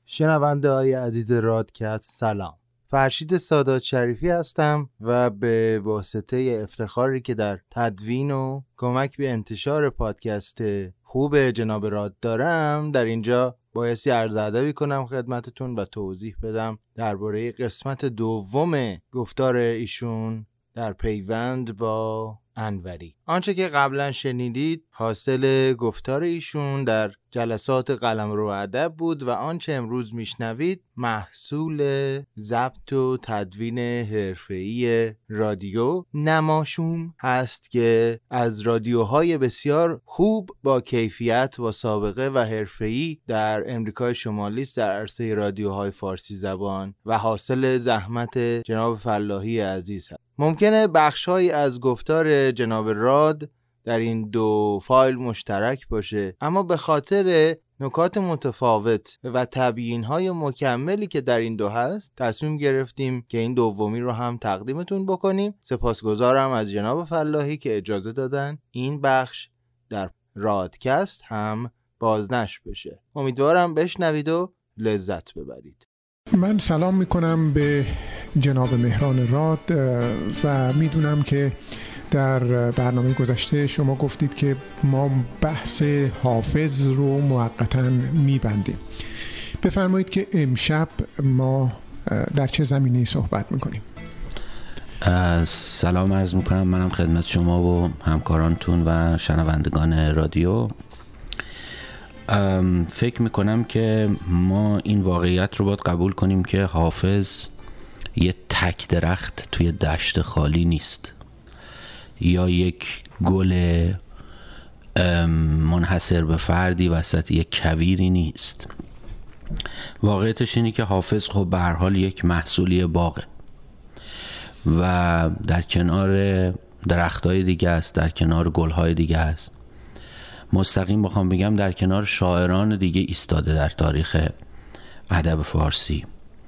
شنونده های عزیز رادکست سلام. فرشید سادات شریفی هستم و به واسطه افتخاری که در تدوین و کمک به انتشار پادکست خوب جناب راد دارم، در اینجا بایستی عرض ادبی کنم خدمتتون و توضیح بدم درباره قسمت دوم گفتار ایشون در پیوند با انوری. آنچه که قبلا شنیدید حاصل گفتار ایشون در جلسات قلمرو ادب بود و آنچه امروز میشنوید محصول ضبط و تدوین حرفه‌ای رادیو نماشوم هست که از رادیوهای بسیار خوب با کیفیت و سابقه و حرفه‌ای در امریکای شمالی است، در عرصه رادیوهای فارسی زبان و حاصل زحمت جناب فلاحی عزیز هست. ممکنه بخش‌هایی از گفتار جناب راد در این دو فایل مشترک باشه، اما به خاطر نکات متفاوت و تبیین‌های مکملی که در این دو هست تصمیم گرفتیم که این دومی رو هم تقدیمتون بکنیم. سپاسگزارم از جناب فلاحی که اجازه دادن این بخش در رادکست هم بازنشر بشه. امیدوارم بشنوید و لذت ببرید. من سلام میکنم به جناب مهران راد و میدونم که در برنامه گذشته شما گفتید که ما بحث حافظ رو موقتاً میبندیم. بفرمایید که امشب ما در چه زمینه‌ای صحبت میکنیم؟ سلام عرض میکنم منم خدمت شما و همکارانتون و شنوندگان رادیو. فکر میکنم که ما این واقعیت رو باید قبول کنیم که حافظ یه تک درخت توی دشت خالی نیست یا یک گل منحصر به فردی وسط یک کویری نیست. واقعیتش اینه که حافظ خب به هر حال یک محصولی باغه و در کنار درختای دیگه است، در کنار گلهای دیگه است، مستقیم بخوام بگم در کنار شاعران دیگه ایستاده در تاریخ ادب فارسی.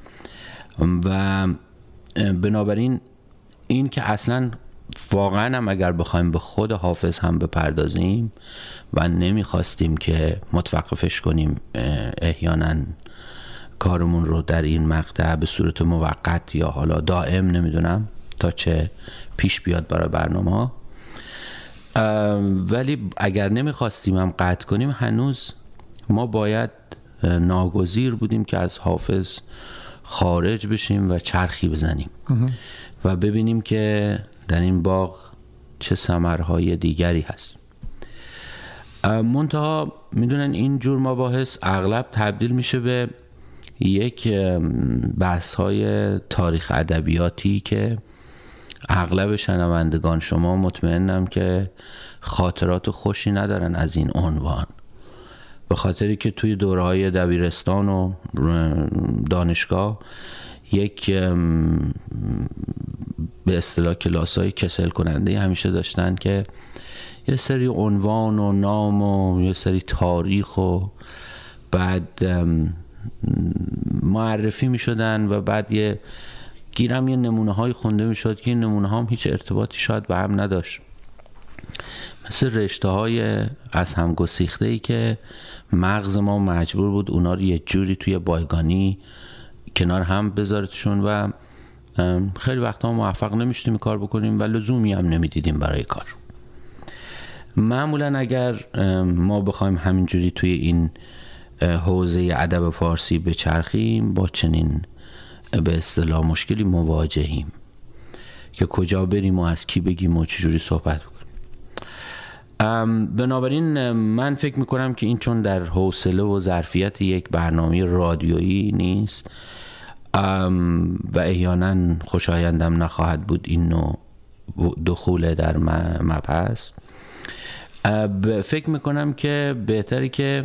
و بنابراین این که اصلا واقعا هم اگر بخوایم به خود حافظ هم بپردازیم و نمیخواستیم که متوقفش کنیم احیانا کارمون رو در این مقطع به صورت موقت یا حالا دائم، نمیدونم تا چه پیش بیاد برای برنامه ها، ولی اگر نمیخواستیم هم قطع کنیم هنوز ما باید ناگزیر بودیم که از حافظ خارج بشیم و چرخی بزنیم و ببینیم که در این باغ چه ثمرهای دیگری هست. منتها میدونن این جور مباحث اغلب تبدیل میشه به یک بحث‌های تاریخ ادبیاتی که اغلب شنوندگان شما مطمئنم که خاطرات خوشی ندارن از این عنوان، به خاطری که توی دوره‌های دبیرستان و دانشگاه یک به اصطلاح کلاس‌های کسل کننده همیشه داشتن که یه سری عنوان و نام و یه سری تاریخ و بعد معرفی می شدن و بعد یه نمونه های خونده می شد که این نمونه ها هم هیچ ارتباطی شاید به هم نداشت، مثل رشته های از هم گسیخته ای که مغز ما مجبور بود اونا رو یه جوری توی بایگانی کنار هم بذارتشون و خیلی وقتا موفق نمیشتیم کار بکنیم و لزومی هم نمیدیدیم برای کار. معمولا اگر ما بخوایم همینجوری توی این حوزه ادب فارسی بچرخیم با چنین به اصطلاح مشکلی مواجهیم که کجا بریم و از کی بگیم و چجوری صحبت بکنیم. بنابراین من فکر میکنم که این چون در حوصله و ظرفیت یک برنامه رادیویی نیست و احیانا خوشایندم نخواهد بود این نوع دخول در مبحث، فکر میکنم که بهتره که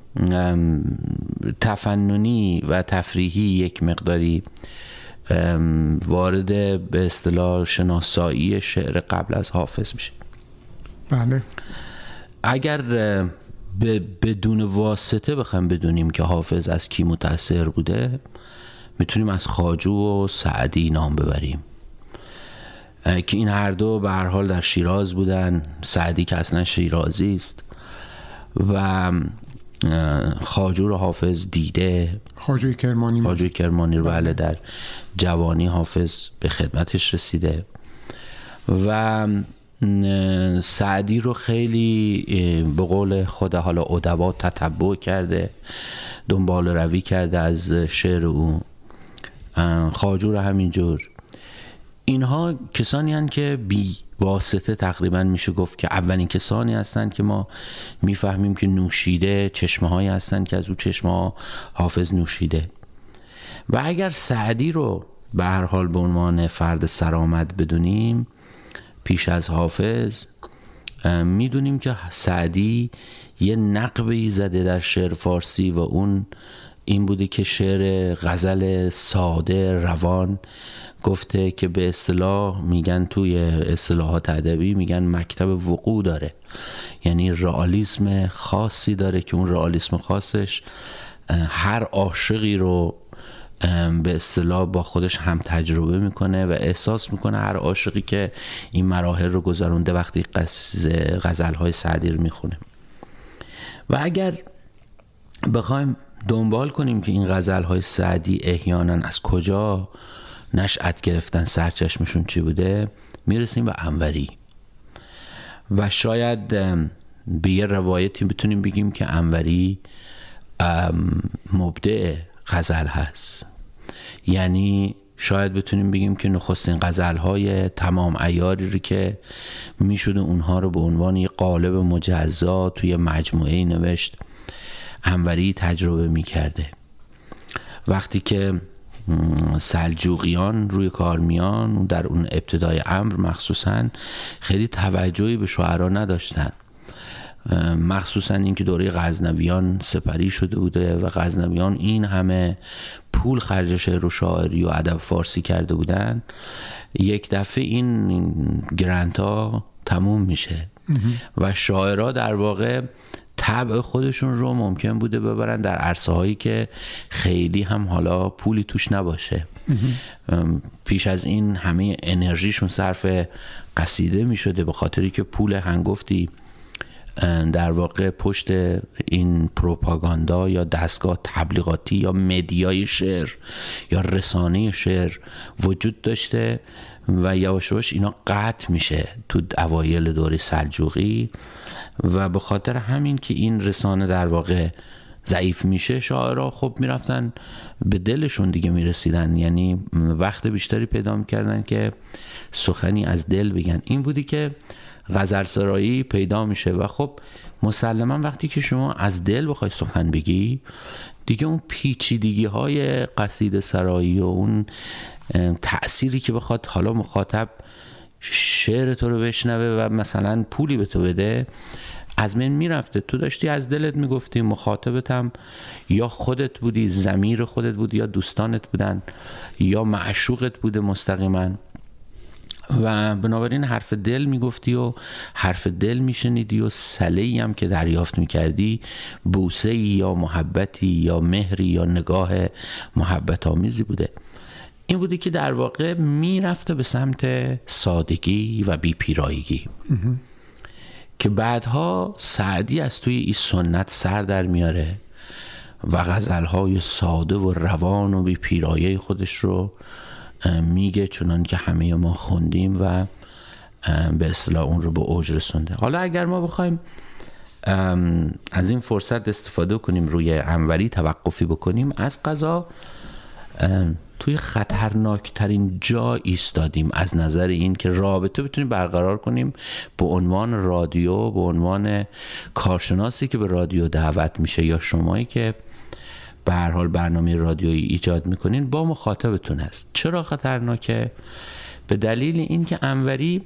تفننی و تفریحی یک مقداری وارد به اصطلاح شناسایی شعر قبل از حافظ میشه. بله. اگر بدون واسطه بخوایم بدونیم که حافظ از کی متأثر بوده، میتونیم از خواجو و سعدی نام ببریم که این هر دو به هر حال در شیراز بودن. سعدی که اصلا شیرازی است و خواجو رو حافظ دیده، خواجوی کرمانی رو بله در جوانی حافظ به خدمتش رسیده و سعدی رو خیلی به قول خود حالا ادبا تتبع کرده، دنبال روی کرده از شعر او. خواجو رو همینجور. اینها کسانی هستند که بی واسطه تقریبا میشه گفت که اولین کسانی هستند که ما میفهمیم که نوشیده چشمه هایی هستند که از او چشمه ها حافظ نوشیده. و اگر سعدی رو به هر حال به عنوان فرد سرآمد بدونیم پیش از حافظ، میدونیم که سعدی یه نقبی زده در شعر فارسی و اون این بوده که شعر غزل ساده روان گفته که به اصطلاح میگن توی اصطلاحات ادبی میگن مکتب وقوع داره، یعنی رئالیسم خاصی داره که اون رئالیسم خاصش هر عاشقی رو به اصطلاح با خودش هم تجربه میکنه و احساس میکنه هر عاشقی که این مراحل رو گذرونده وقتی غزلهای سعدی رو میخونه. و اگر بخوایم دنبال کنیم که این غزلهای سعدی احیانا از کجا نشأت گرفتن، سرچشمشون چی بوده، میرسیم به انوری و شاید به یه روایتی بتونیم بگیم که انوری مبدع غزل هست. یعنی شاید بتونیم بگیم که نخستین غزل‌های تمام عیاری رو که میشده اونها رو به عنوان یه قالب مجزا توی مجموعه نوشت، انوری تجربه میکرده. وقتی که سلجوقیان روی کار میان در اون ابتدای امر مخصوصا خیلی توجهی به شعرا نداشتن، مخصوصا اینکه دوره غزنویان سپری شده بوده و غزنویان این همه پول خرج شعر و شاعری و ادب فارسی کرده بودن، یک دفعه این گرانت ها تموم میشه و شاعرها در واقع طبع خودشون رو ممکن بوده ببرن در عرصه هایی که خیلی هم حالا پولی توش نباشه. پیش از این همه انرژیشون صرف قصیده می شده به خاطری که پول هنگفتی در واقع پشت این پروپاگاندا یا دستگاه تبلیغاتی یا مدیای شعر یا رسانه شعر وجود داشته و یواش یواش اینا قطع میشه تو اوایل دوره سلجوقی و به خاطر همین که این رسانه در واقع ضعیف میشه، شاعرها خب میرفتن به دلشون دیگه میرسیدن، یعنی وقت بیشتری پیدا میکردن که سخنی از دل بگن. این بودی که غزل سرایی پیدا میشه و خب مسلما وقتی که شما از دل بخوای سخن بگی دیگه اون پیچیدگی های قصیده سرایی و اون تأثیری که بخواد حالا مخاطب شعر تو رو بشنوه و مثلا پولی به تو بده از من میرفته. تو داشتی از دلت میگفتی، مخاطبت هم یا خودت بودی، ضمیر خودت بودی، یا دوستانت بودن، یا معشوقت بوده مستقیما و بنابراین حرف دل میگفتی و حرف دل میشنیدی و صله‌ای هم که دریافت میکردی بوسه‌ای یا محبتی یا مهری یا نگاه محبت آمیزی بوده. این بوده که در واقع میرفته به سمت سادگی و بی‌پیرایگی که بعدها سعدی از توی این سنت سر در میاره و غزلهای ساده و روان و بی‌پیرایه خودش رو میگه، چنان که همه ما خوندیم و به اصطلاح اون رو به اوج رسونده. حالا اگر ما بخوایم از این فرصت استفاده کنیم روی انوری توقفی بکنیم، از قضا توی خطرناکترین جا ایستادیم از نظر این که رابطه بتونیم برقرار کنیم به عنوان رادیو، به عنوان کارشناسی که به رادیو دعوت میشه یا شمایی که به هر حال برنامه رادیویی ایجاد میکنین با مخاطبتون است. چرا خطرناکه؟ به دلیل این که انوری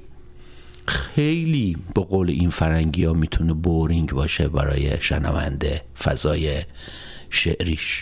خیلی به قول این فرنگی ها میتونه بورینگ باشه برای شنونده فضای شعریش.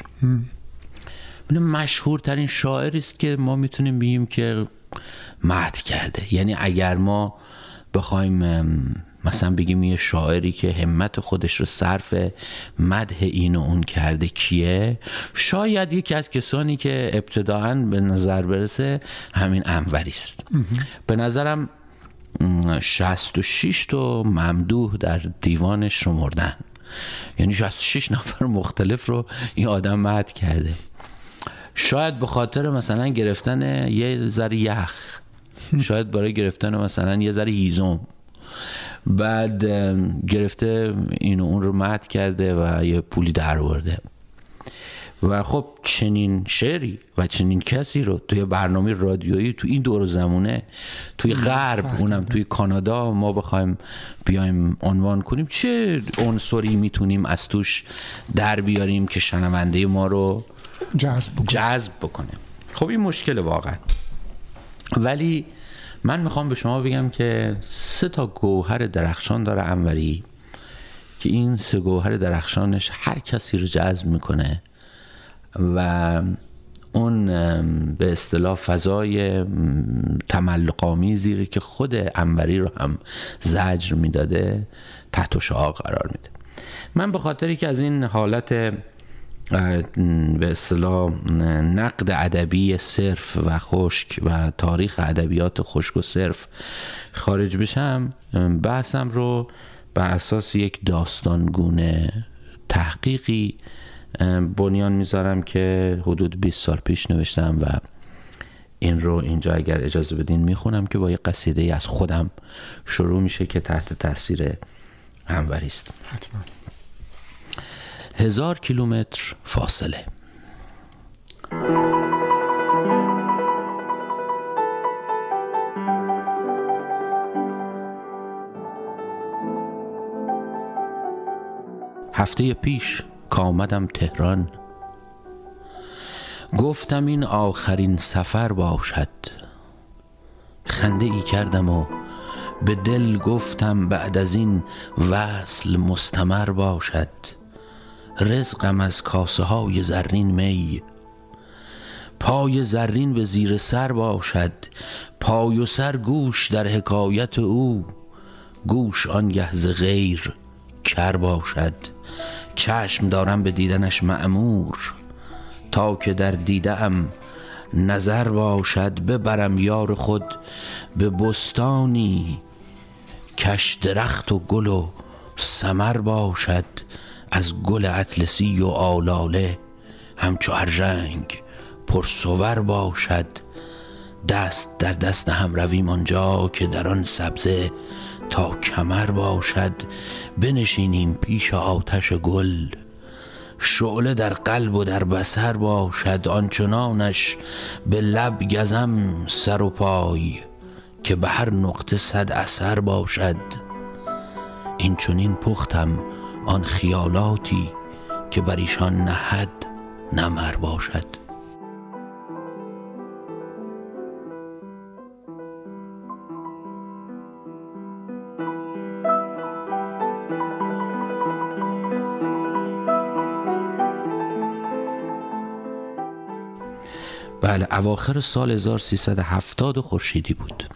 مشهورترین شاعری است که ما میتونیم بگیم که مدح کرده. یعنی اگر ما بخوایم مثلا بگیم یه شاعری که همت خودش رو صرف مدح این و اون کرده کیه، شاید یکی از کسانی که ابتداعاً به نظر برسه همین انوری است. به نظرم 66 تا ممدوح در دیوانش شمردن یعنی 66 نفر مختلف رو این آدم مد کرده. شاید به خاطر مثلا گرفتن یه ذره یخ، شاید برای گرفتن مثلا یه ذره هیزم، بعد گرفته اینو اون رو مد کرده و یه پولی در آورده. و خب چنین شعری و چنین کسی رو توی برنامه رادیویی تو این دور زمونه توی غرب، اونم توی کانادا، ما بخوایم بیایم عنوان کنیم، چه عنصری میتونیم از توش در بیاریم که شنونده ما رو جذب بکنه؟ خب این مشکل واقعا. ولی من میخوام به شما بگم که 3 گوهر درخشان داره انوری که این 3 گوهر درخشانش هر کسی رو جذب میکنه و اون به اصطلاح فضای تملق‌آمیزی که خود انوری رو هم زجر میداده تحت شعاع قرار میده. من به خاطری که از این حالت به اصطلاح نقد ادبی صرف و خشک و تاریخ ادبیات خشک و صرف خارج بشم، بحثم رو بر اساس یک داستانگونه تحقیقی بنیان میذارم که حدود 20 سال پیش نوشتم و این رو اینجا اگر اجازه بدین میخونم که با یک قصیده از خودم شروع میشه که تحت تاثیر انوری است. حتما. 1000 کیلومتر فاصله. هفته پیش که آمدم تهران، گفتم این آخرین سفر باشد. خنده ای کردم و به دل گفتم بعد از این وصل مستمر باشد. رزقم از کاسه های زرین می، پای زرین به زیر سر باشد. پای و سر گوش در حکایت او، گوش آنگه ز غیر کر باشد. چشم دارم به دیدنش مأمور، تا که در دیده ام نظر باشد. ببرم یار خود به بستانی، کش درخت و گل و ثمر باشد. از گل اطلسی و آلاله، همچو ارژنگ پرصور باشد. دست در دست هم رویم آنجا، که در آن سبزه تا کمر باشد. بنشینیم پیش آتش گل، شعله در قلب و در بصر باشد. آنچنانش به لب گزم سر و پای، که به هر نقطه 100 اثر باشد. این چنین پختم آن خیالاتی، که بر ایشان نه حد نه مر باشد. بله، اواخر سال 1370 خورشیدی بود.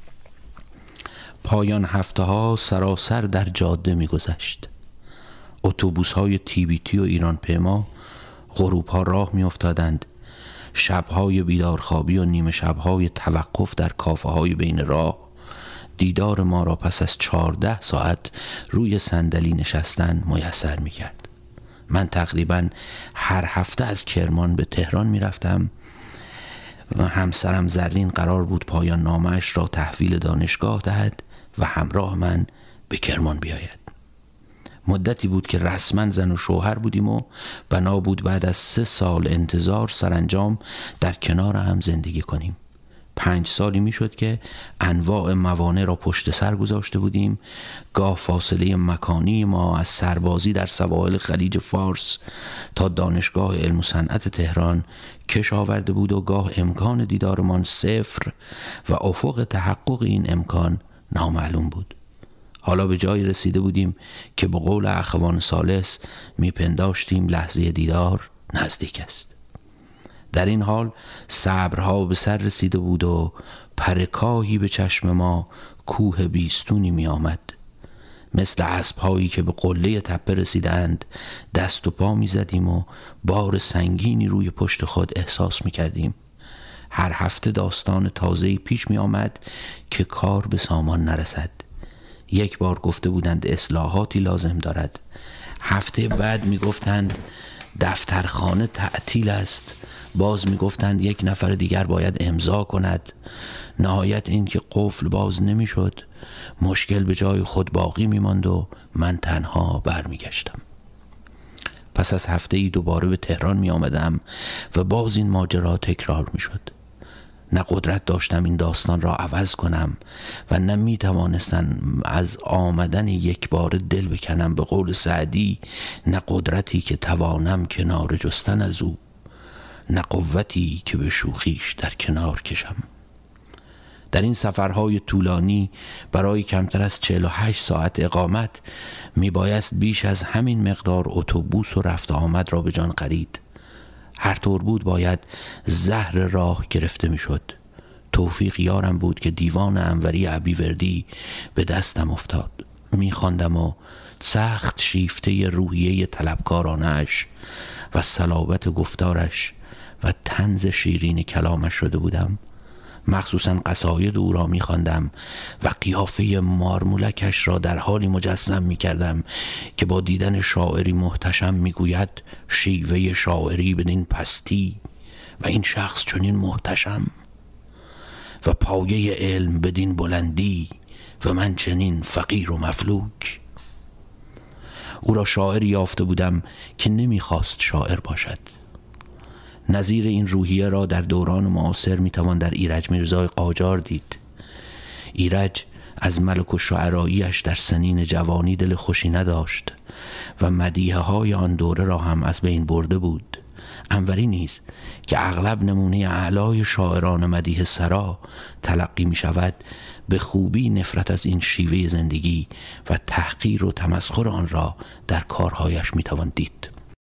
پایان هفته ها سراسر در جاده می گذشت. اتوبوس های TBT و ایران پیما غروب ها راه می افتادند. شبهای بیدارخوابی و نیمه شبهای توقف در کافه های بین راه دیدار ما را پس از 14 ساعت روی صندلی نشستن میسر می کرد. من تقریبا هر هفته از کرمان به تهران می رفتم و همسرم زرین قرار بود پایان نامه‌اش را تحویل دانشگاه دهد و همراه من به کرمان بیاید. مدتی بود که رسما زن و شوهر بودیم و بنا بود بعد از 3 سال انتظار سرانجام در کنار هم زندگی کنیم. 5 سالی می شد که انواع موانع را پشت سر گذاشته بودیم. گاه فاصله مکانی ما از سربازی در سواحل خلیج فارس تا دانشگاه علم و صنعت تهران کش آورده بود و گاه امکان دیدارمان 0 و افق تحقق این امکان نامعلوم بود. حالا به جایی رسیده بودیم که به قول اخوان ثالث میپنداشتیم لحظه دیدار نزدیک است. در این حال صبرها به سر رسیده بود و پرکاهی به چشم ما کوه بیستونی می آمد. مثل اسب‌هایی که به قله تپه رسیدند دست و پا می زدیم و بار سنگینی روی پشت خود احساس می کردیم. هر هفته داستان تازه‌ای پیش می آمد که کار به سامان نرسد. یک بار گفته بودند اصلاحاتی لازم دارد. هفته بعد میگفتند دفترخانه تعطیل است، باز میگفتند یک نفر دیگر باید امضا کند. نهایت این که قفل باز نمیشد، مشکل به جای خود باقی میماند و من تنها برمیگشتم. پس از هفته ای دوباره به تهران می آمدم و باز این ماجرا تکرار می شد. نه قدرت داشتم این داستان را عوض کنم و نه می توانستم از آمدن یک بار دل بکنم، به قول سعدی: نه قدرتی که توانم کنار جستن از او، نه قوتی که به شوخیش در کنار کشم. در این سفرهای طولانی برای کمتر از 48 ساعت اقامت می بایست بیش از همین مقدار اتوبوس و رفت آمد را به جان خرید. هر طور بود باید زهر راه گرفته می شد. توفیق یارم بود که دیوان انوری عبیوردی به دستم افتاد. می خواندم و سخت شیفته روحیه طلبکارانش و صلابت گفتارش و طنز شیرین کلامش شده بودم. مخصوصاً قصاید او را می خواندم و قیافه مارمولکش را در حالی مجسم می کردم که با دیدن شاعری محتشم می گوید: شیوه شاعری بدین پستی و این شخص چنین محتشم و پایه علم بدین بلندی و من چنین فقیر و مفلوک. او را شاعری یافته بودم که نمی خواست شاعر باشد. نظیر این روحیه را در دوران معاصر میتوان در ایرج میرزای قاجار دید. ایرج از ملک الشعراییش در سنین جوانی دل خوشی نداشت و مدیحه های آن دوره را هم از بین برده بود. انوری نیز که اغلب نمونه اعلای شاعران مدیحه سرا تلقی می شود، به خوبی نفرت از این شیوه زندگی و تحقیر و تمسخر آن را در کارهایش میتوان دید.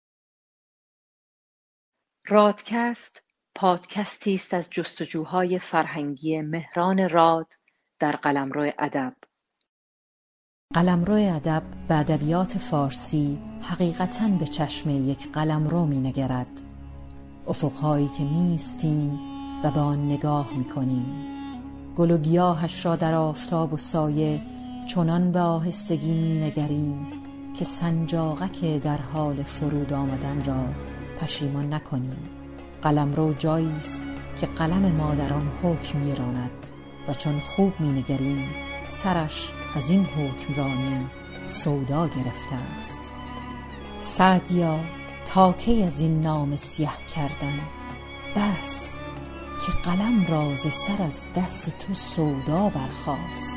رادکست پادکستی است از جستجوهای فرهنگی مهران راد در قلمرو ادب. قلمرو ادب به ادبیات فارسی حقیقتاً به چشم یک قلمرو می‌نگرد. افق‌هایی که می‌ایستیم و به آن نگاه می‌کنیم. گل و گیاهش را در آفتاب و سایه چنان به آهستگی می‌نگریم که سنجاقک در حال فرود آمدن را پشیمان نکنیم. قلمرو جایی است که قلم ما در آن حکم می‌راند و چون خوب می‌نگریم سرش از این حکمرانی سودا گرفته است. سعدیا تا کی از این نامه سیاه کردن؟ بس که قلم را ز سر از دست تو سودا برخاست.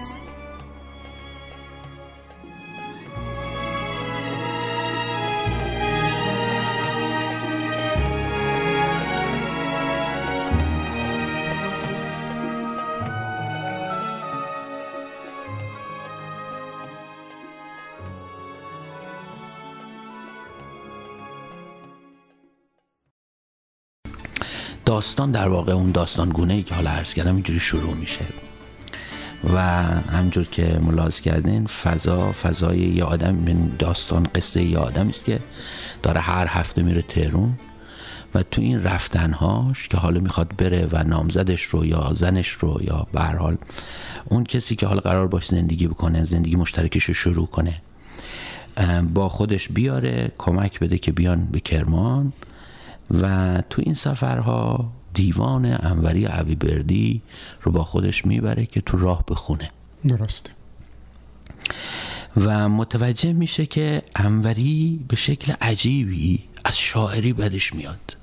داستان در واقع اون داستان گونه‌ای که حالا عرض کردم اینجوری شروع میشه و همجور که ملاحظه کردین فضای یه آدم، داستان قصه یه آدمی است که داره هر هفته میره تهران و تو این رفتنهاش که حالا میخواد بره و نامزدش رو یا زنش رو یا به هر حال اون کسی که حالا قرار باش زندگی بکنه، زندگی مشترکش رو شروع کنه، با خودش بیاره، کمک بده که بیان به کرمان و تو این سفرها دیوان انوری عبیوردی رو با خودش میبره که تو راه بخونه. درسته. و متوجه میشه که انوری به شکل عجیبی از شاعری بدش میاد.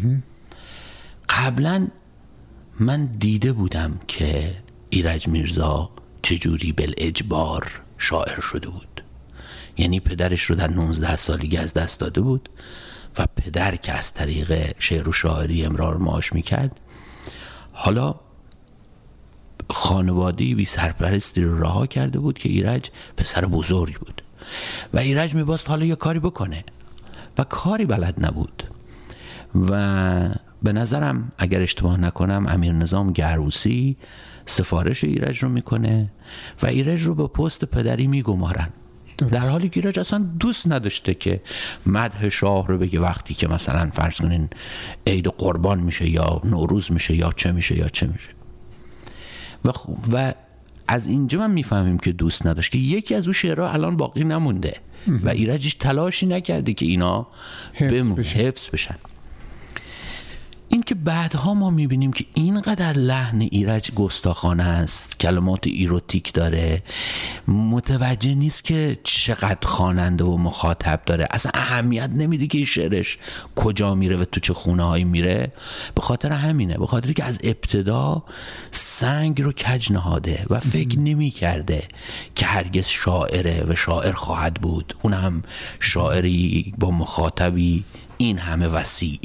قبلا من دیده بودم که ایرج میرزا چجوری بالاجبار شاعر شده بود. یعنی پدرش رو در 19 سالگی از دست داده بود و پدر که از طریق شعر و شاعری امرار معاش میکرد، حالا خانواده‌ای بی سرپرستی رو رها کرده بود که ایرج پسر بزرگی بود و ایرج میباست حالا یه کاری بکنه و کاری بلد نبود و به نظرم اگر اشتباه نکنم امیر نظام گروسی سفارش ایرج رو میکنه و ایرج رو به پست پدری میگمارن، در حالی که ایرج اصلا دوست نداشته که مدح شاه رو بگه وقتی که مثلا فرض کنین عید قربان میشه یا نوروز میشه یا چه میشه. و از اینجا من میفهمیم که دوست نداشت که یکی از اون شعرها الان باقی نمونده و ایرج تلاشی نکرده که اینا حفظ بشن. این که بعدها ما میبینیم که اینقدر لحن ایرج گستاخانه است، کلمات ایروتیک داره، متوجه نیست که چقدر خواننده و مخاطب داره، اصلا اهمیت نمیده که شعرش کجا میره و تو چه خونه هایی میره. به خاطر همینه، به خاطر که از ابتدا سنگ رو کج نهاده و فکر نمی کرده که هرگز شاعره و شاعر خواهد بود، اون هم شاعری با مخاطبی این همه وسیع.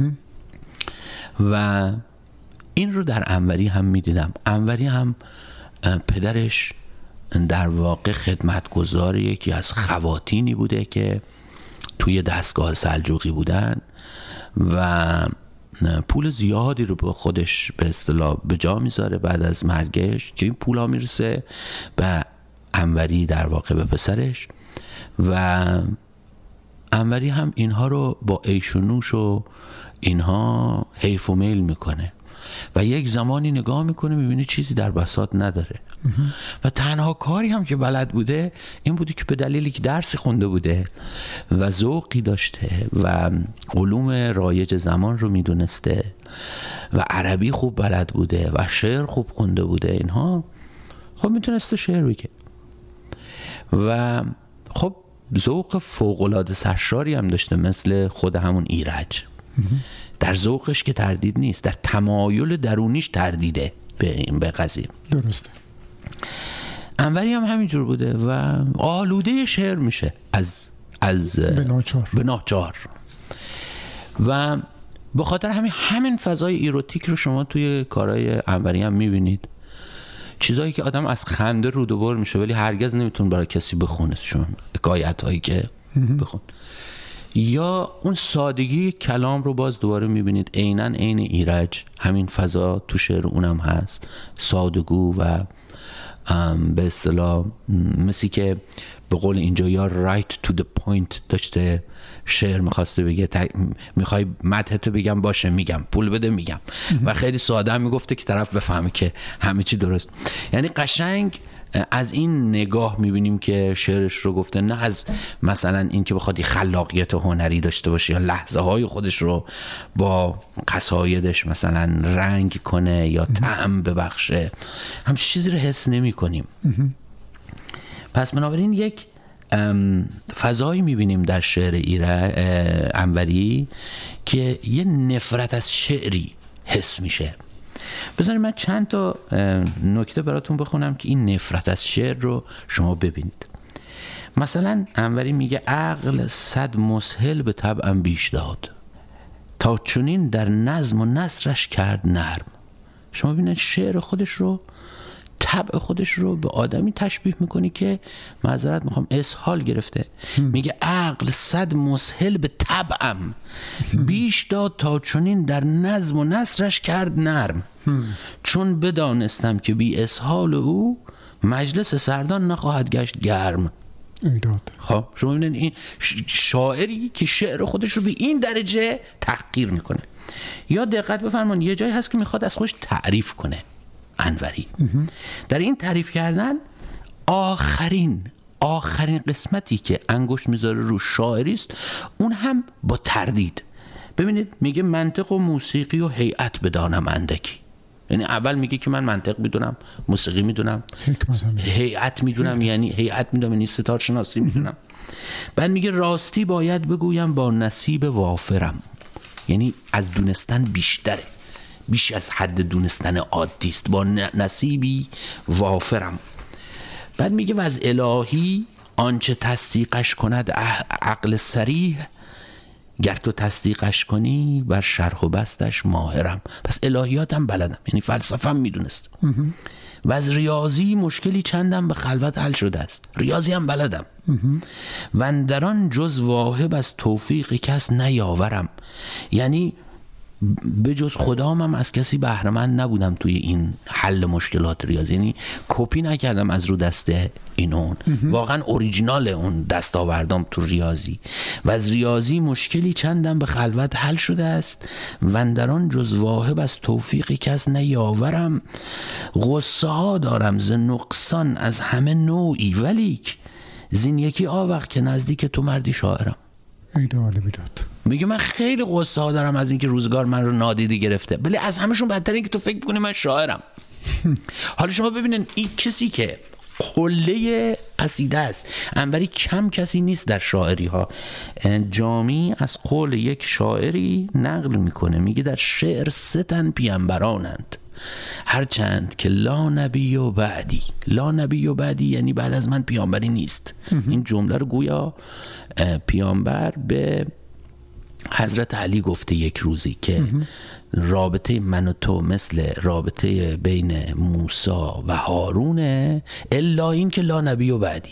و این رو در انوری هم میدیدم. انوری هم پدرش در واقع خدمتگزار یکی از خواتینی بوده که توی دستگاه سلجوقی بودن و پول زیادی رو به خودش به اصطلاح به جا میذاره بعد از مرگش که این پولا میرسه به انوری، در واقع به پسرش، و انوری هم اینها رو با عیش و نوش و اینها حیف و میل میکنه و یک زمانی نگاه میکنه میبینی چیزی در بساط نداره و تنها کاری هم که بلد بوده این بوده که به دلیلی که درسی خونده بوده و ذوقی داشته و علوم رایج زمان رو میدونسته و عربی خوب بلد بوده و شعر خوب خونده بوده، اینها خب میتونسته شعر بگه و خب ذوق فوق‌العاده سرشاری هم داشته مثل خود همون ایرج. در ذوقش که تردید نیست، در تمایل درونیش تردیده به قضیه. درسته. انوری هم همینجور بوده و آلوده شعر میشه از به ناچار و به خاطر همین فضای ایروتیک رو شما توی کارهای انوری هم میبینید، چیزایی که آدم از خنده رو دوبار میشه ولی هرگز نمیتون برای کسی بخونه، چون حکایت هایی که بخون. یا اون سادگی کلام رو باز دوباره میبینید، عیناً عین ایرج همین فضا تو شعر اونم هست، سادگو و به اصطلاح مثل که به قول اینجا یا right to the point داشته شعر میخواسته بگه، میخوای مدحتو بگم باشه میگم، پول بده میگم، و خیلی ساده هم میگفته که طرف بفهمه که همه چی درست. یعنی قشنگ از این نگاه میبینیم که شعرش رو گفته، نه از مثلا این که بخواد خلاقیت هنری داشته باشه یا لحظه های خودش رو با قصایدش مثلا رنگ کنه یا طعم ببخشه، هم چیزی رو حس نمی کنیم. پس بنابراین یک فضایی میبینیم در شعر انوری که یه نفرت از شعری حس میشه. بذارید من چند تا نکته براتون بخونم که این نفرت از شعر رو شما ببینید. مثلا انوری میگه عقل صد مسهل به طبعم بیش داد، تا چنین در نظم و نثرش کرد نرم. شما ببینید شعر خودش رو، طبع خودش رو به آدمی تشبیه میکنی که معذرت میخوام اسهال گرفته. میگه عقل صد مسهل به طبعم بیش داد، تا چنین در نظم و نثرش کرد نرم. چون بدانستم که بی اسهال او مجلس سردان نخواهد گشت گرم. خب شما ببینید این شاعری که شعر خودش رو به این درجه تحقیر میکنه. یا دقت بفرمایید یه جایی هست که میخواد از خودش تعریف کنه انوری. در این تعریف کردن آخرین قسمتی که انگشت میذاره رو شاعری است، اون هم با تردید. ببینید میگه منطق و موسیقی و هیئت بدانم اندکی. یعنی اول میگه که من منطق میدونم، موسیقی میدونم، هیئت میدونم، یعنی هیئت میدونم یعنی ستار شناسی میدونم. بعد میگه راستی باید بگویم با نصیب وافرم، یعنی از دونستن بیشتره، بیش از حد دونستن عادی است، با نصیبی وافرم. بعد میگه و از الهی آنچه تصدیقش کند عقل صریح، گر تو تصدیقش کنی بر شرح و بستش ماهرم. پس الهیاتم بلدم، یعنی فلسفم میدونست. و از ریاضی مشکلی چندم به خلوت حل شده است، ریاضی هم بلدم. و اندران جز واهب از توفیق کس نیاورم، یعنی به جز خدام هم از کسی بهره مند نبودم توی این حل مشکلات ریاضی، یعنی کپی نکردم از رو دسته اینون، واقعا اوریجینال اون دستاوردام تو ریاضی. و از ریاضی مشکلی چندم به خلوت حل شده است، و اندران جز واهب از توفیقی کس نیاورم. غصه ها دارم ز نقصان از همه نوعی، ولیک زین یکی آوخ که نزدیک تو مردی شاعرم. ایدئال بیداد. میگه من خیلی غصه ها دارم از اینکه روزگار من رو نادیده گرفته، ولی از همشون بدتر این که تو فکر میکنی من شاعرم. حالا شما ببینن این کسی که کله قصیده است، انوری کم کسی نیست در شاعری ها. جامی از قول یک شاعری نقل میکنه، میگه در شعر 3 تن پیامبرانند، هرچند که لا نبی و بعدی. لا نبی و بعدی یعنی بعد از من پیامبری نیست. این جمله رو گویا پیامبر به حضرت علی گفته یک روزی که رابطه من و تو مثل رابطه بین موسی و هارونه، الا این که لا نبی و بعدی.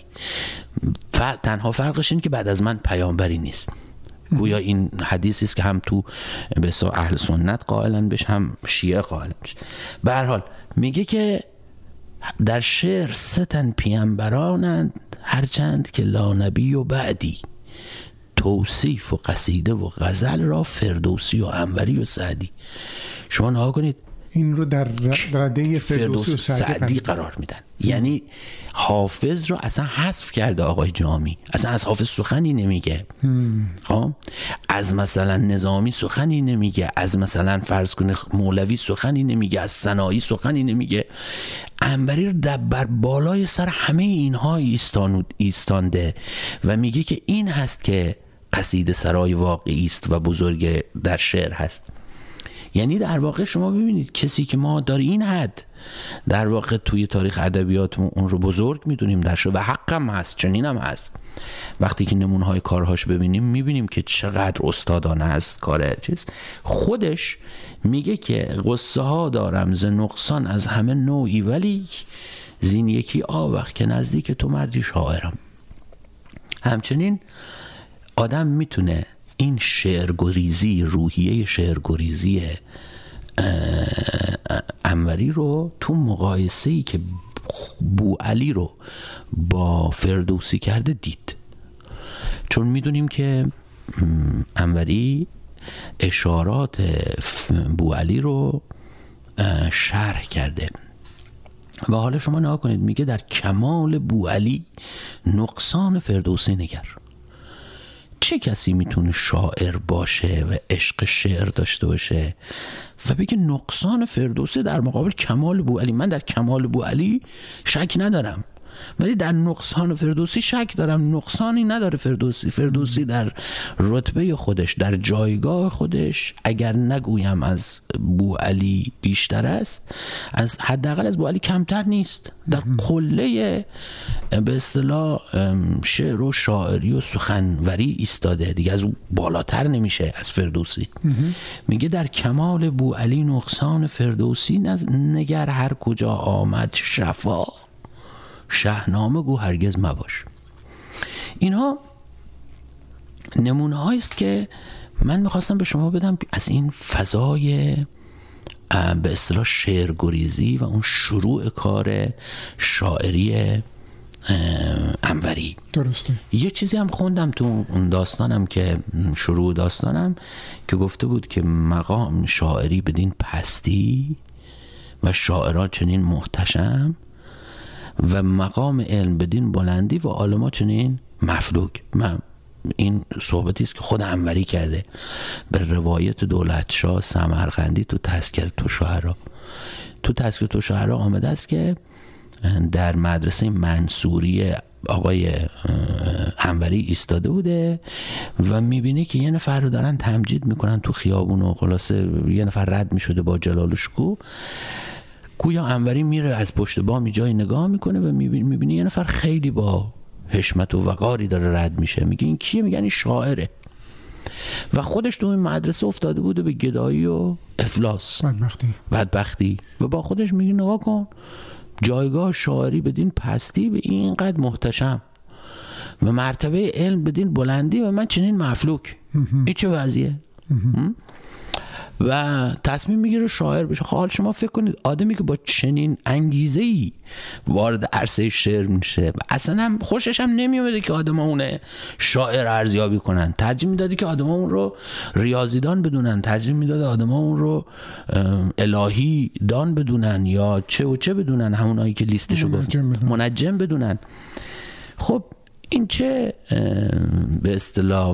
تنها فرقش این که بعد از من پیامبری نیست. گویا این حدیثی است که هم تو به اهل سنت قائلن بهش، هم شیعه قائلن بهش. به هر حال میگه که در شعر 3 تن پیامبرانند، هرچند که لا نبی و بعدی. توصیف و قصیده و غزل را فردوسی و انوری و سعدی. شما نها کنید این رو در رده فردوسی و سعدی قرار میدن. یعنی حافظ رو اصلا حذف کرده آقای جامی، اصلا از حافظ سخنی نمیگه. خب از مثلا نظامی سخنی نمیگه، از مثلا فرض کنه مولوی سخنی نمیگه، از سنایی سخنی نمیگه. انوری رو بر بالای سر همه اینها ایستانده و میگه که این هست که قصیده سرای واقعی است و بزرگ در شعر هست. یعنی در واقع شما ببینید کسی که ما در این حد در واقع توی تاریخ ادبیات اون رو بزرگ میدونیم در شعر و حقم هست، چنین هم هست. وقتی که نمونه‌های کارهاش ببینیم میبینیم که چقدر استادانه است کار چیز. خودش میگه که غصه ها دارم ز نقصان از همه نوعی، ولی زین یکی آوخ که نزدیک تو مردی شاعرم. همچنین آدم میتونه این شعرگریزی، روحیه شعرگریزی انوری رو تو مقایسه‌ای که بوعلی رو با فردوسی کرده دید. چون میدونیم که انوری اشارات بوعلی رو شرح کرده و حالا شما نگاه کنید، میگه در کمال بوعلی نقصان فردوسی نگر. چه کسی میتونه شاعر باشه و عشق شعر داشته باشه و بگه نقصان فردوسی در مقابل کمال بوعلی؟ من در کمال بوعلی شک ندارم، ولی در نقصان فردوسی شک دارم. نقصانی نداره فردوسی در رتبه خودش، در جایگاه خودش، اگر نگویم از بوعلی بیشتر است، از حداقل از بوعلی کمتر نیست. در قله به اصطلاح شعر و شاعری و سخنوری ایستاده دیگه، از او بالاتر نمیشه از فردوسی. میگه در کمال بوعلی نقصان فردوسی نگر، هر کجا آمد شفا شهنامه گو هرگز مباش. اینها نمونه هاییست که من میخواستم به شما بدم از این فضای به اصطلاح شعرگریزی و اون شروع کار شاعری انوری. درسته. یه چیزی هم خوندم تو اون داستانم که شروع داستانم که گفته بود که مقام شاعری بدین پستی و شاعران چنین محتشم و مقام علم بدین بلندی و عالما چنین مفلوک. من این صحبتی است که خود انوری کرده به روایت دولتشاه سمرقندی تو تذکرة الشعراء. تو تذکرة الشعراء آمده است که در مدرسه منصوری آقای انوری ایستاده بوده و میبینه که یه نفر رو دارن تمجید میکنن تو خیابون و خلاصه یه نفر رد میشده با جلال و شکوه. گویا انوری میره از پشت بام جای نگاه میکنه و میبینه یه نفر خیلی با حشمت و وقاری داره رد میشه. میگه این کیه؟ میگن این شاعره. و خودش تو این مدرسه افتاده بوده به گدایی و افلاس، بدبختی و با خودش میگه نگاه کن، جایگاه شاعری بدین پستی به اینقدر محتشم و مرتبه علم بدین بلندی و من چنین مفلوک. این چه وضعیه؟ و تصمیم میگیره شاعر بشه. حال شما فکر کنید آدمی که با چنین انگیزه‌ای وارد عرصه شعر میشه، اصلا هم خوشش هم نمیومده که آدما اون شاعر ارزیابی کنن، ترجیح میدادی که آدما اون رو ریاضیدان بدونن، ترجیح میداد آدما اون رو الهی دان بدونن یا چه و چه بدونن، همونایی که لیستشو گفت منجم بدونن. خب این چه به اصطلاح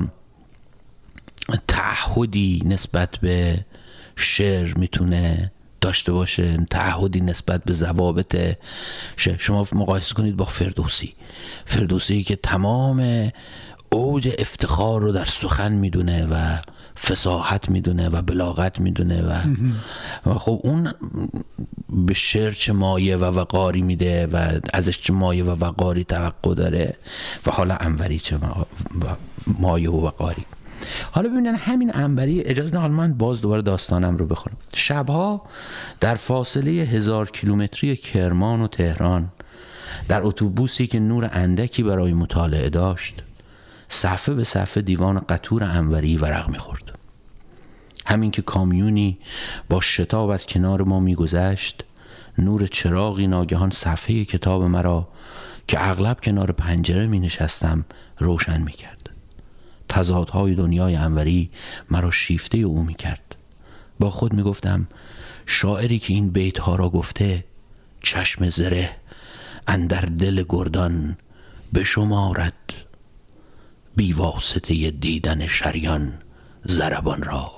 تعهدی نسبت به شعر میتونه داشته باشه، تعهدی نسبت به ضوابط شعر. شما مقایسه کنید با فردوسی که تمام اوج افتخار رو در سخن میدونه و فصاحت میدونه و بلاغت میدونه و خب اون به شعر چه مایه و وقاری میده و ازش چه مایه و وقاری توقع داره و حالا انوری چه مایه و وقاری. حالا ببینن همین انوری، اجازه بدید من باز دوباره داستانم رو بخونم. شبها در فاصله 1000 کیلومتری کرمان و تهران در اتوبوسی که نور اندکی برای مطالعه داشت، صفحه به صفحه دیوان قطور انوری ورق می‌خورد. همین که کامیونی با شتاب از کنار ما می‌گذشت، نور چراغی ناگهان صفحه کتاب مرا که اغلب کنار پنجره می‌نشستم روشن می‌کرد. تضادهای دنیای انوری مرا شیفته او می‌کرد. با خود می‌گفتم شاعری که این بیت‌ها را گفته، چشم زره اندر دل گردان بشمارد، بی واسطه دیدن شریان ضربان را.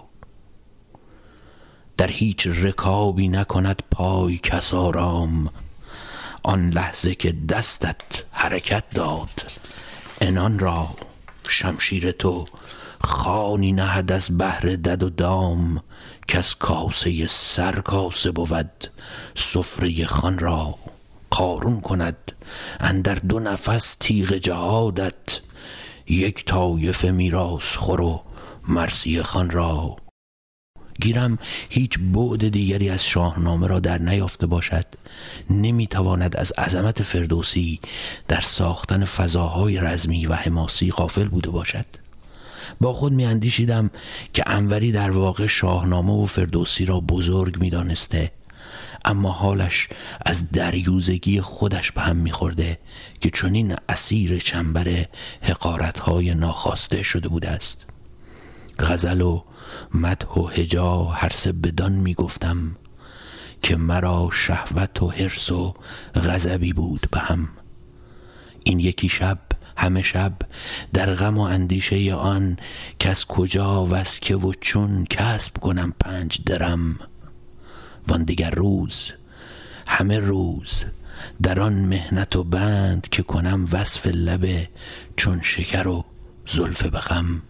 در هیچ رکابی نکند پای کس آرام، آن لحظه که دستت حرکت داد عنان را. شمشیر تو خوانی نهد از بحر دد و دام، کس کاسه سر کاسه بود سفره خان را. قارون کند اندر 2 نفس تیغ جهادت، یک طایفه میراث خور و مرثیه خان را. گیرم هیچ بعد دیگری از شاهنامه را در نیافته باشد نمیتواند از عظمت فردوسی در ساختن فضاهای رزمی و حماسی غافل بوده باشد. با خود میاندیشیدم که انوری در واقع شاهنامه و فردوسی را بزرگ میدانسته، اما حالش از دریوزگی خودش به هم میخورده که چنین اسیر چنبر حقارت‌های ناخواسته شده بوده است. غزل و مدح و هجا هر سه بدان میگفتم، که مرا شهوت و حرص و غضبی بود به هم. این یکی شب همه شب در غم و اندیشه آن، که از کجا و از که و چون کسب کنم 5 درم. وان دیگر روز همه روز در آن مهنت و بند، که کنم وصف لب چون شکر و زلف به غم.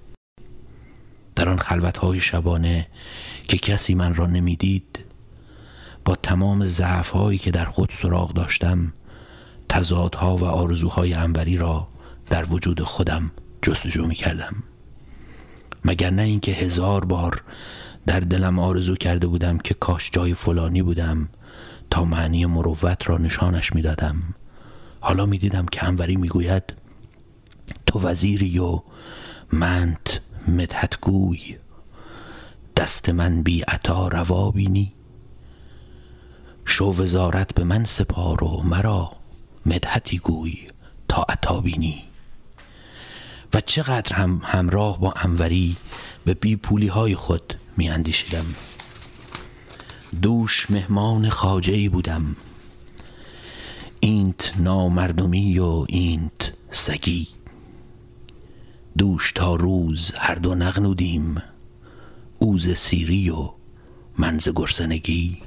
در آن خلوت‌های شبانه که کسی من را نمیدید، با تمام ضعف‌هایی که در خود سراغ داشتم، تضادها و آرزوهای انوری را در وجود خودم جستجو می‌کردم. مگر نه اینکه 1000 بار در دلم آرزو کرده بودم که کاش جای فلانی بودم تا معنی مروت را نشانش میدادم. حالا میدیدم که انوری میگوید تو وزیری و منت مدحت گوی، دست من بی عطا روا بینی. شو وزارت به من سپار و مرا مدحتی گوی تا عطا بینی. و چقدر همراه با انوری به بی پولی های خود می اندیشیدم. دوش مهمان خواجه‌ای بودم، اینت نامردمی و اینت سگی. دوش تا روز هر دو نغنودیم، اوز سیری و منز گرسنگی.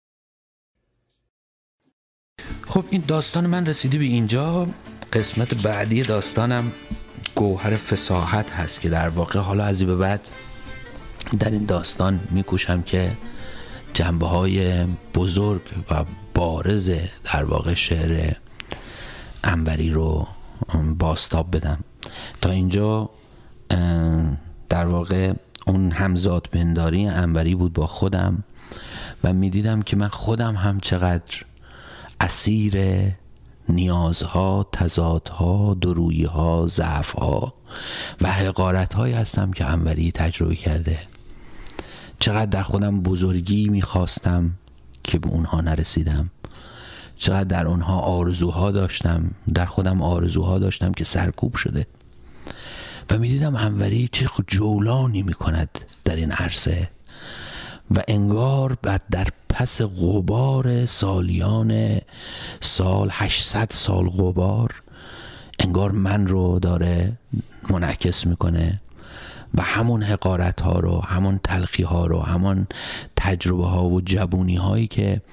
خب این داستان من رسیده به اینجا. قسمت بعدی داستانم گوهر فصاحت هست که در واقع حالا از این به بعد در این داستان میکوشم که جنبه‌های بزرگ و بارز در واقع شعر انوری رو بازتاب بدم. تا اینجا در واقع اون همزاد پنداری انوری بود با خودم و میدیدم که من خودم هم چقدر اسیر نیازها، تضادها، درویی‌ها، ضعف‌ها و حقارت‌هایی هستم که انوری تجربه کرده. چقدر در خودم بزرگی میخواستم که به اونها نرسیدم، چقدر در اونها آرزوها داشتم، در خودم آرزوها داشتم که سرکوب شده و میدیدم انوری چه جولانی میکند در این عرصه و انگار در پس غبار سالیان سال 800 سال غبار انگار من رو داره منعکس میکنه و همون حقارت ها رو، همون تلخی ها رو، همون تجربه ها و جبونی هایی که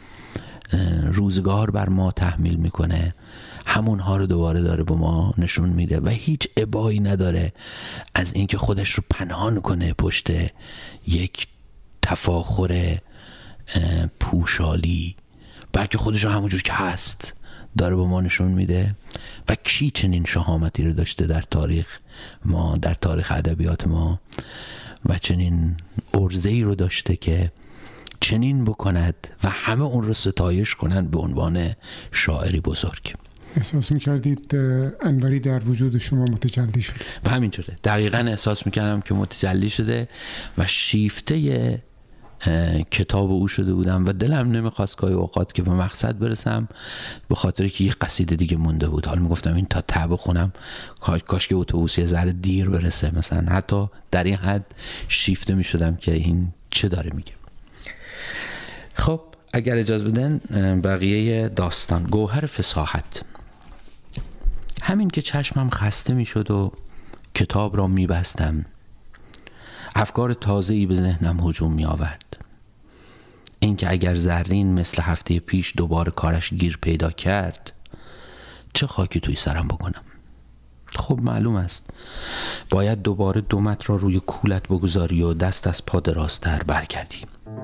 روزگار بر ما تحمیل میکنه همون ها رو دوباره داره به ما نشون میده و هیچ ابایی نداره از اینکه خودش رو پنهان کنه پشت یک تفاخر پوشالی، بلکه خودش رو همونجور که هست داره به ما نشون میده. و کی چنین شهامتی رو داشته در تاریخ ما، در تاریخ ادبیات ما، و چنین عرضه‌ای رو داشته که چنین بکند و همه اون رو ستایش کنند به عنوان شاعری بزرگ. احساس میکردید انوری در وجود شما متجلی شده؟ و همینجوره دقیقاً احساس میکردم که متجلی شده و شیفته کتاب او شده بودم و دلم نمیخواست گاهی اوقات که به مقصد برسم، به خاطر که یه قصیده دیگه مونده بود. حالا میگفتم این تا ته بخونم کاش که اتوبوس یه ذره دیر برسه، مثلا حتی در این حد شیفته میشدم که این چه داره میگه. خب اگر اجازه بدن بقیه داستان. گوهر فصاحت. همین که چشمم خسته میشد و کتاب را میبستم، افکار تازه‌ای به ذهنم هجوم می آورد. اینکه اگر زرین مثل هفته پیش دوباره کارش گیر پیدا کرد، چه خاکی توی سرم بکنم؟ خب معلوم است باید دوباره دومت را روی کولت بگذاری و دست از پا درازتر برگردی.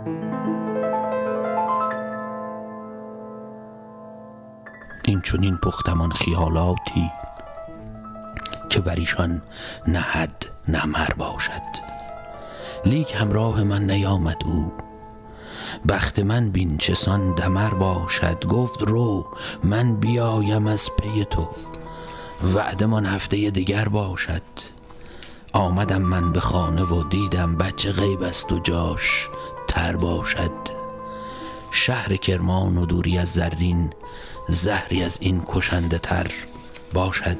این چنین پختمان خیالاتی که بر ایشان نه حد نه مر باشد. لیک همراه من نیامد او، بخت من بین چسان دمر باشد. گفت رو من بیایم از پی تو، وعده من هفته دیگر باشد. آمدم من به خانه و دیدم بچه غیب است و جاش تر باشد. شهر کرمان و دوری از زرین، زهری از این کشنده تر باشد.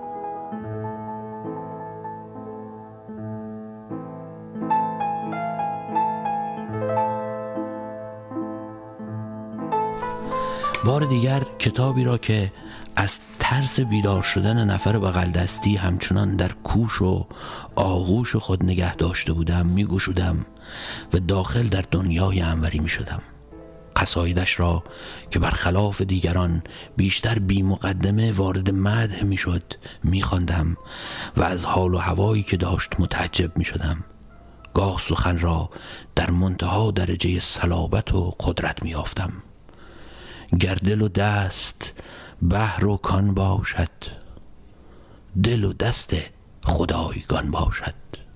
بار دیگر کتابی را که از ترس بیدار شدن نفر بغل دستی همچنان در کوش و آغوش خود نگه داشته بودم میگشودم و داخل در دنیای انوری می شدم. قصایدش را که برخلاف دیگران بیشتر بی مقدمه وارد مدح می شد می خواندم و از حال و هوایی که داشت متعجب می شدم. گاه سخن را در منتها درجه صلابت و قدرت می یافتم. گر دل و دست بحر و کان باشد، دل و دست خدایگان باشد.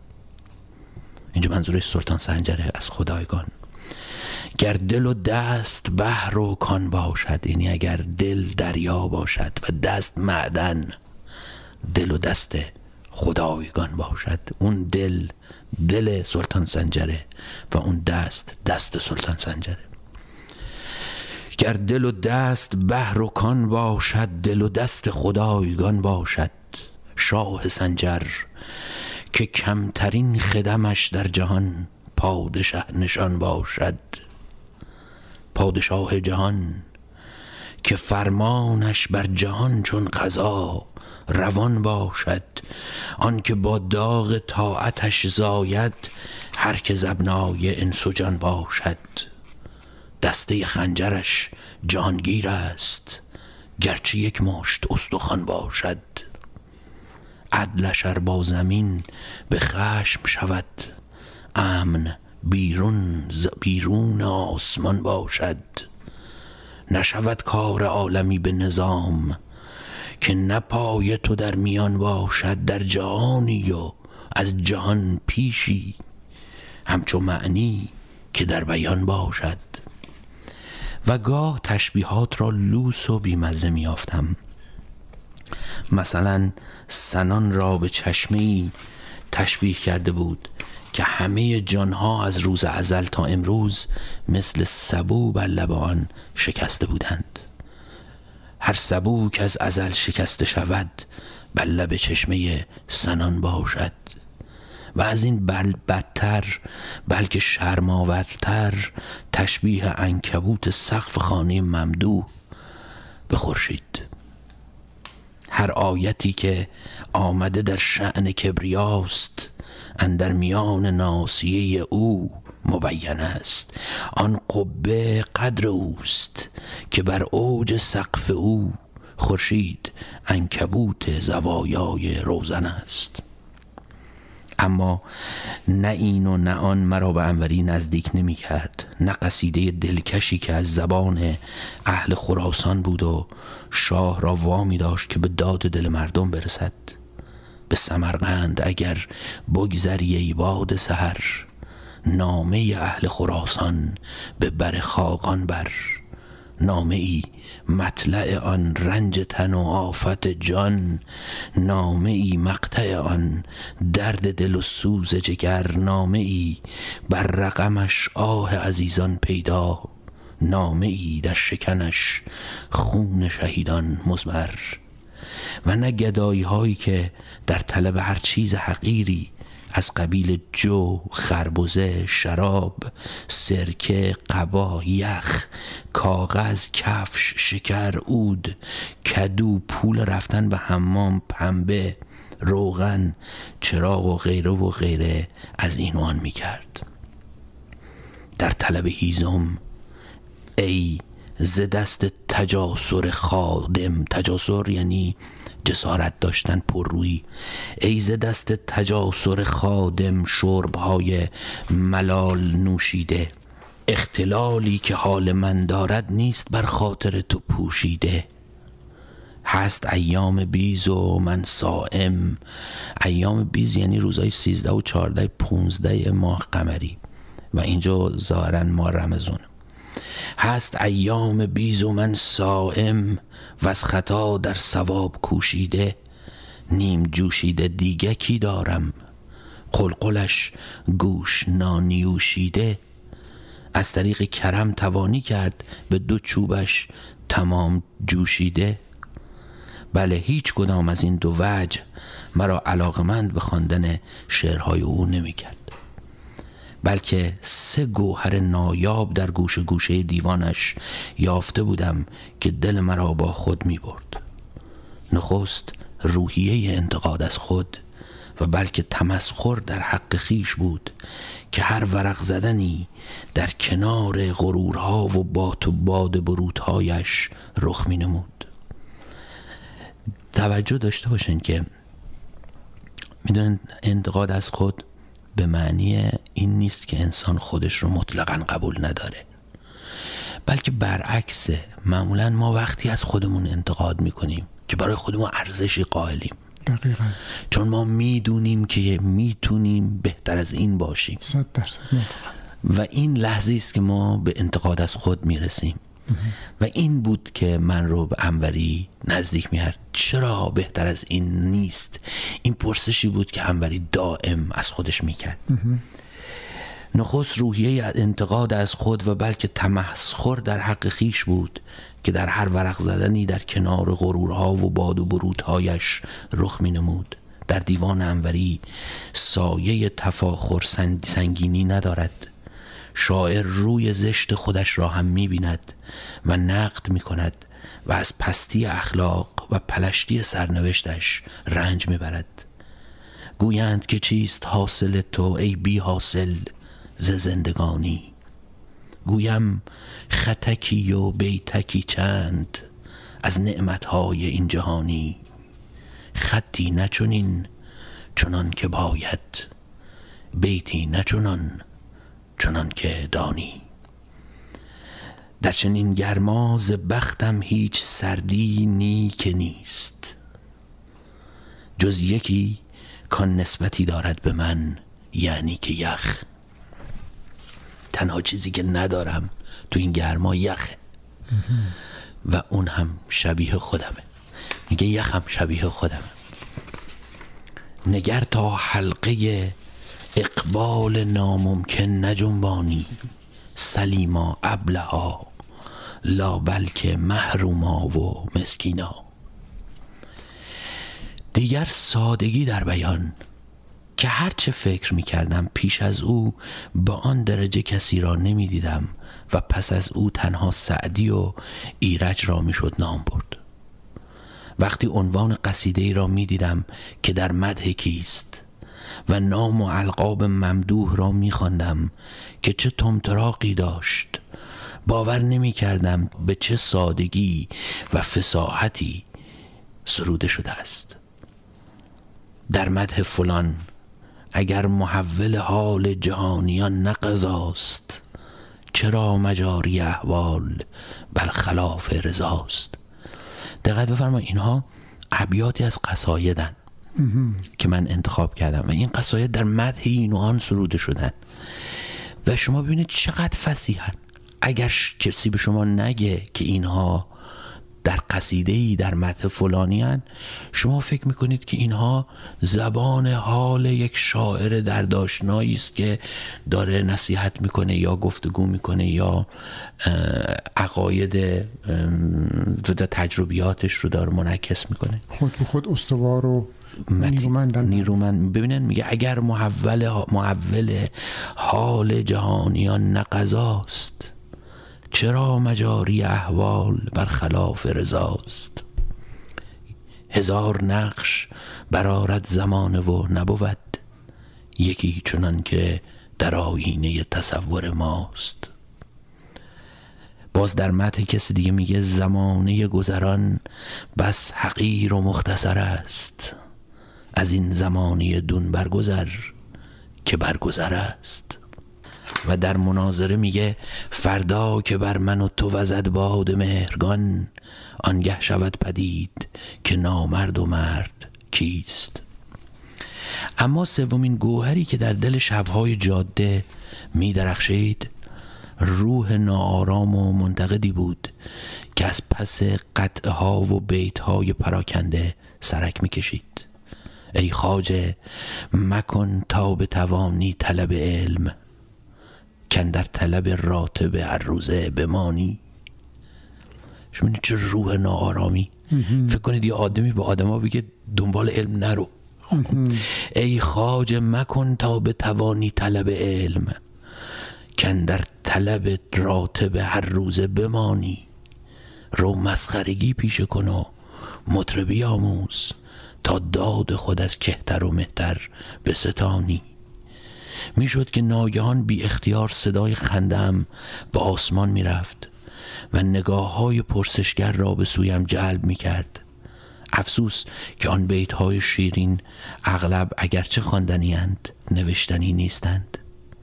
اینجا منظورش سلطان سنجره از خدایگان. گر دل و دست بحر و کان باشد، یعنی اگر دل دریا باشد و دست معدن، دل و دست خدایگان باشد. اون دل سلطان سنجره و اون دست سلطان سنجره. گر دل و دست بحر و کان باشد، دل و دست خدایگان باشد. شاه سنجر که کمترین خدمش در جهان پادشه نشان باشد. پادشاه جهان که فرمانش بر جهان چون قضا روان باشد. آن که با داغ طاعتش زاید، هر که زبنای انس و جان باشد. دسته خنجرش جانگیر است، گرچه یک مشت استخوان باشد. عدلش ار با زمین به خشم شود، امن بیرون آسمان باشد. نشود کار عالمی به نظام، که نه پای تو در میان باشد. در جهانی و از جهان پیشی، همچو معنی که در بیان باشد. و گاه تشبیهات را لوس و بیمزه میافتم. مثلا سنان را به چشمه‌ای تشبیه کرده بود که همه جانها از روز ازل تا امروز مثل سبو بر لب آن شکسته بودند. هر سبو که از ازل شکسته شود بر لب چشمه سنان باشد و از این بدتر بلکه شرم‌آورتر تشبیه عنکبوت سقف خانه ممدوح به خورشید. هر آیتی که آمده در شأن کبریاست اندر میان ناصیه او مبین است. آن قبه قدر اوست که بر اوج سقف او خورشید عنکبوت زوایای روزن است. اما نه این و نه آن مرا به انوری نزدیک نمی کرد. نه قصیده دلکشی که از زبان اهل خراسان بود و شاه را وامی داشت که به داد دل مردم برسد. به سمرقند اگر بگذری ای باد سحر، نامه اهل خراسان به بر خاقان بر. نامه ای مطلع آن رنج تن و آفت جان، نامه ای مقطع آن درد دل و سوز جگر. نامه ای بر رقمش آه عزیزان پیدا، نامه ای در شکنش خون شهیدان مضمر. و نه گدایی هایی که در طلب هر چیز حقیری از قبیل جو، خربزه، شراب، سرکه، قبا، یخ، کاغذ، کفش، شکر، عود، کدو، پول رفتن به حمام، پنبه، روغن، چراغ و غیره از این و آن می کرد. در طلب هیزم ای ز دست تجاسر خادم، تجاسر یعنی جسارت داشتن، پررویی. ای ز دست تجاسر خادم شربهای ملال نوشیده، اختلالی که حال من دارد نیست بر خاطر تو پوشیده. هست ایام بیز و من صائم، ایام بیز یعنی روزای 13 و 14 15 ماه قمری و اینجا ظاهرا ماه رمضان. هست ایام بیز و من صائم و از خطا در ثواب کوشیده. نیم جوشیده دیگه کی دارم، قلقلش گوش نانیوشیده. از طریق کرم توانی کرد به دو چوبش تمام جوشیده. بله هیچ کدام از این دو وجه مرا علاقمند به خواندن شعرهای او نمی کرد، بلکه 3 گوهر نایاب در گوشه گوشه دیوانش یافته بودم که دل مرا با خود می برد. نخست روحیه انتقاد از خود و بلکه تمسخر در حق خیش بود که هر ورق زدنی در کنار غرورها و باد بروتهایش رخ می نمود. توجه داشته باشین که میدونن انتقاد از خود به معنی این نیست که انسان خودش رو مطلقاً قبول نداره، بلکه برعکسه. معمولاً ما وقتی از خودمون انتقاد میکنیم که برای خودمون ارزشی قائلیم. دقیقاً. چون ما میدونیم که میتونیم بهتر از این باشیم. 100% موافقم. و این لحظه است که ما به انتقاد از خود میرسیم. و این بود که من رو به انوری نزدیک می‌کرد. چرا بهتر از این نیست؟ این پرسشی بود که انوری دائم از خودش میکرد. نخست روحیه انتقاد از خود و بلکه تمسخر در حق خیش بود که در هر ورق زدنی در کنار غرورها و باد و بروتهایش رخ می نمود. در دیوان انوری سایه تفاخر سنگینی ندارد. شاعر روی زشت خودش را هم می بیند و نقد می کند و از پستی اخلاق و پلشتی سرنوشتش رنج می برد. گویند که چیست حاصل تو ای بی حاصل ز زندگانی، گویم خطکی و بیتکی چند از نعمتهای این جهانی. خطی نچنین چنان که باید، بیتی نچنان چنان که دانی. در چنین گرما ز بختم هیچ سردی نیک نیست، جز یکی کان نسبتی دارد به من، یعنی که یخ. تنها چیزی که ندارم تو این گرما یخه و اون هم شبیه خودمه. میگه یخم شبیه خودمه. نگر تا حلقه اقبال ناممکن نجنبانی، سلیما ابلها لا بلکه محروما و مسکینا. دیگر سادگی در بیان که هرچه فکر می کردم پیش از او به آن درجه کسی را نمی دیدم و پس از او تنها سعدی و ایرج را می شد نام برد. وقتی عنوان قصیده ای را می دیدم که در مدح کیست و نام و القاب ممدوح را می خواندم که چه طمطراقی داشت، باور نمی کردم به چه سادگی و فصاحتی سروده شده است. در مدح فلان اگر محول حال جهانیان نقضاست، چرا مجاری احوال بل خلاف رضاست. دقت بفرمایید اینها ابیاتی از قصایدن که من انتخاب کردم و این قصاید در مدح این و آن سروده شدن و شما ببینید چقدر فصیحن. اگر کسی به شما نگه که اینها در قصیده‌ای در متن فلانی هن، شما فکر میکنید که اینها زبان حال یک شاعر دردآشنایی است که داره نصیحت میکنه یا گفتگو میکنه یا عقاید و تجربیاتش رو داره منعکس میکنه. خود به خود استوار و نیرومند. ببینن میگه اگر محول حال جهانیان نقضاست، چرا مجاری احوال بر خلاف رضاست. هزار نقش برآرد زمانه و نبود، یکی چنان که در آیینه تصور ماست. باز در متن کسی دیگه میگه زمانه گذران بس حقیر و مختصر است، از این زمانه دون برگذر که برگذر است. و در مناظره میگه فردا که بر من و تو وزد باد مهرگان، آنگه شود پدید که نامرد و مرد کیست. اما سومین گوهری که در دل شبهای جاده میدرخشید روح ناآرام و منتقدی بود که از پس قطعها و بیتهای پراکنده سرک میکشید. ای خواجه مکن تا بتوانی طلب علم، کن در طلب راتب هر روزه بمانی. شما چه روح ناآرامی. فکر کنید یه آدمی به آدما بگه دنبال علم نرو. ای خواجه مکن تا بتوانی طلب علم، کن در طلب راتب هر روزه بمانی. رو مسخرگی پیشه کن و مطربی آموز، تا داد خود از کهتر و مهتر بستانی. میشد که ناگهان بی اختیار صدای خندم به آسمان میرفت و نگاه های پرسشگر را به سویم جلب میکرد. افسوس که آن بیت های شیرین اغلب اگرچه خواندنی اند نوشتنی نیستند.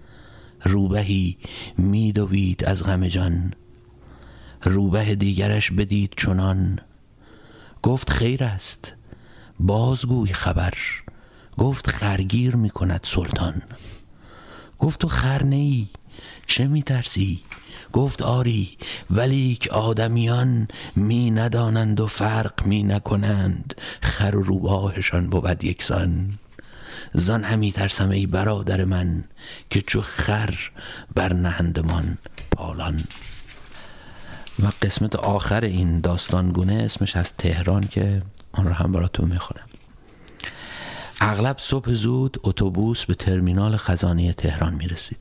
روبهی میدوید از غم جان، روبه دیگرش بدید چنان. گفت خیر است بازگوی خبر، گفت خرگیر میکند سلطان. گفت تو خر نیی چه میترسی؟ گفت آری ولیک آدمیان می ندانند و فرق می نکنند، خر و روباهشان بود یکسان. زان همی ترسم ای برادر من، که چو خر بر نهندمان پالان. و قسمت آخر این داستانگونه اسمش از تهران که آن رو هم براتون میخونم. اغلب صبح زود اتوبوس به ترمینال خزانه تهران میرسید.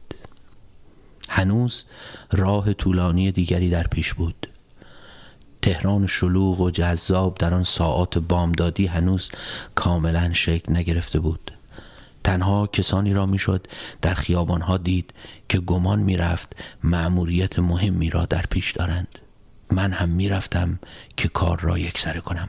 هنوز راه طولانی دیگری در پیش بود. تهران شلوغ و جذاب در آن ساعات بامدادی هنوز کاملا شکل نگرفته بود. تنها کسانی را میشد در خیابانها دید که گمان میرفت مأموریت مهمی را در پیش دارند. من هم میرفتم که کار را یکسره کنم.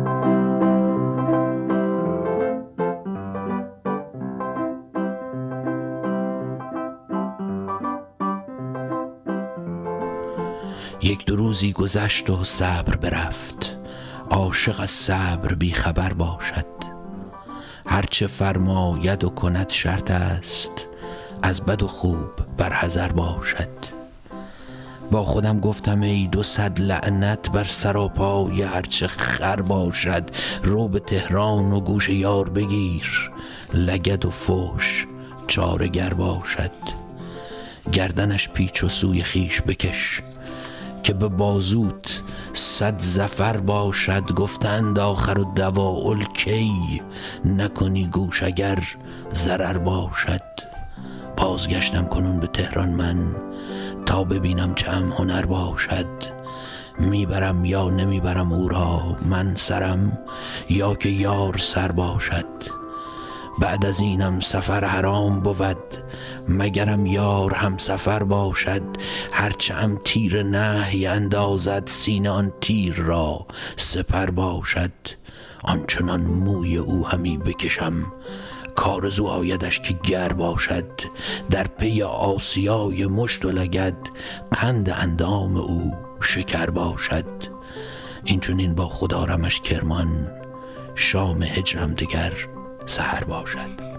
یک دو روزی گذشت و صبر برفت. عاشق از صبر بی خبر باشد. هرچه فرماید و کند شرط است، از بد و خوب بر حذر باشد. با خودم گفتم ای 200 لعنت بر سر و پای هرچه خر باشد. رو به تهران و گوش یار بگیر، لگد و فوش چاره گر باشد. گردنش پیچ و سوی خیش بکش که به بازوت 100 ظفر باشد. گفتند آخر و دواء کی، نکنی گوش اگر ضرر باشد. بازگشتم کنون به تهران من، تا ببینم چم هنر باشد. میبرم یا نمیبرم او را من سرم، یا که یار سر باشد. بعد از اینم سفر حرام بود، مگرم یار هم سفر باشد. هرچه هم تیر نهی اندازد، سینه آن تیر را سپر باشد. آنچنان موی او همی بکشم، کارزو آیدش که گر باشد. در پی آسیای مشت و لگد، قند اندام او شکر باشد. این چنین با خدا رمش کرمان، شام هجرم دگر سحر باشد.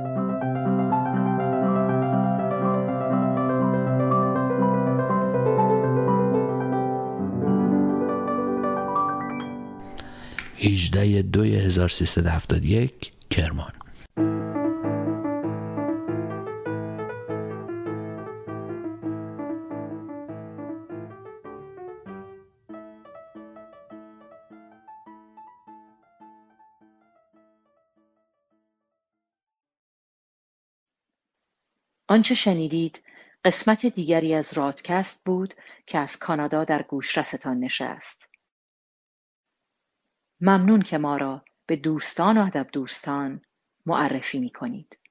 هجده 2371 کرمان. آنچه شنیدید قسمت دیگری از رادکست بود که از کانادا در گوشرستان نشست. ممنون که ما را به دوستان و ادب دوستان معرفی می کنید.